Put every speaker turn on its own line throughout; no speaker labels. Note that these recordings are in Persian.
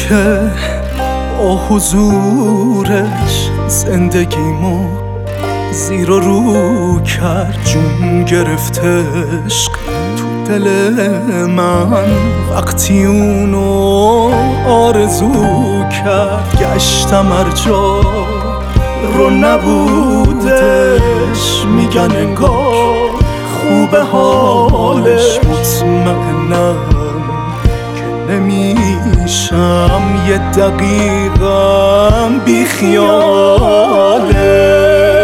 که با حضورش زندگیمو زیر و رو کرد، جون گرفت عشق تو دل من وقتی اونو آرزو کرد. گشتم هر جا رو نبودش، میگن انگار خوبه حالش. مطمئنم که نمیشم یه دقیقم بی خیاله.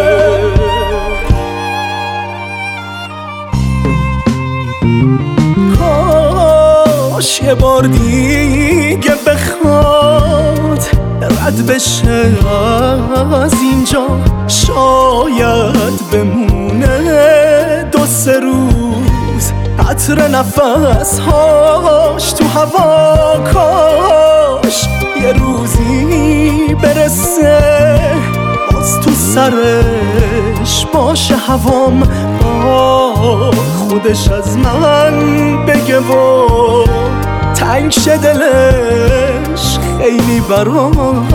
کاش یه بار دیگه بخواد رد بشه از اینجا، شاید بمونه 2-3 روز عطر نفسهاش تو هوا. کاش یه روزی برسه باز تو سرش باشه هوام، خودش از من بگه و تنگ شه دلش خیلی برام.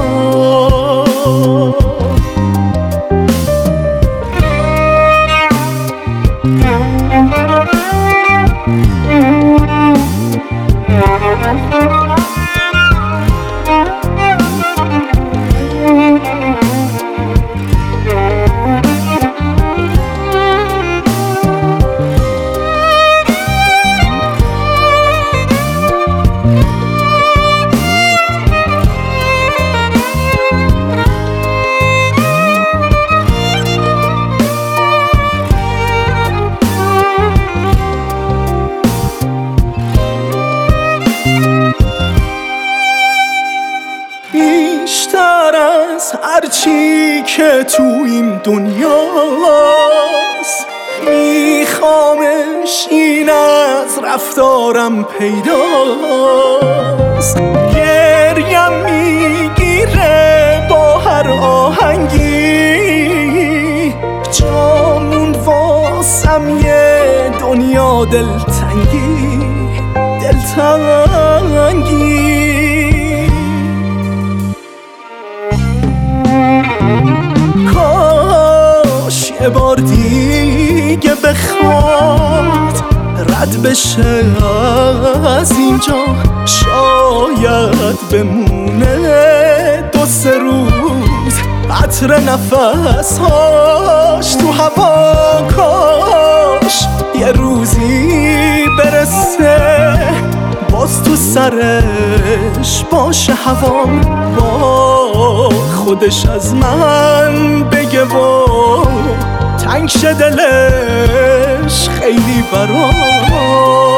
بیشتر از هرچی که تو این دنیاست میخوامش، این از رفتارم پیداست. گریم میگیره با هر آهنگی، جامون واسم یه دنیا دلتنگی. کاش یه بار دیگه بخواد رد بشه از اینجا، شاید بمونه 2-3 روز عطر نفسهاش تو هوا. کاش یه روزی برسه باز تو سرش باشه هوام، خودش از من بگه و تنگ شه دلش خیلی برام.